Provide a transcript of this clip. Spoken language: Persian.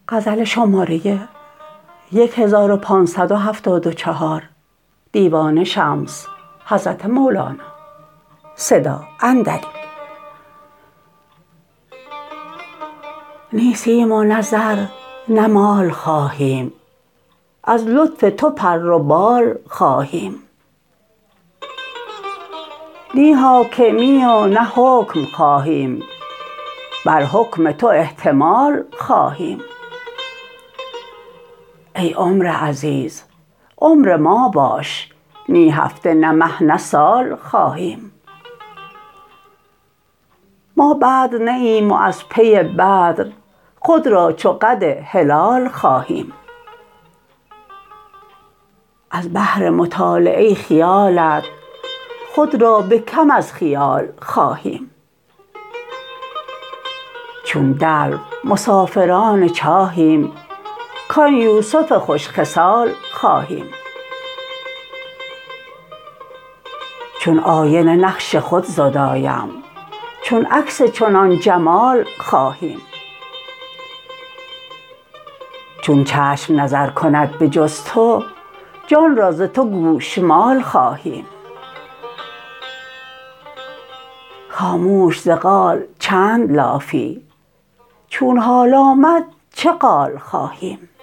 غزل شماره 1574 دیوان شمس حضرت مولانا صدا اندری. نی سیم و نه زر نه مال خواهیم، از لطف تو پر و بال خواهیم. نی حاکمی و نه حکم خواهیم، بر حکم تو احتمال خواهیم. ای عمر عزیز عمر ما باش، نی هفته نه مه نه سال خواهیم. ما بدر نه ایم و از پی بدر، خود را چو قد هلال خواهیم. از بهر مطالعه خیالت، خود را به کم از خیال خواهیم. چون دلو مسافران چاهیم، کان یوسف خوش خصال خواهیم. چون آینه نقش خود زدایم، چون عکس چنان جمال خواهیم. چون چشم نظر کند به جز تو، جان را ز تو گوشمال خواهیم. خاموش ز قال چند لافی، چون حال آمد چه قال خواهیم.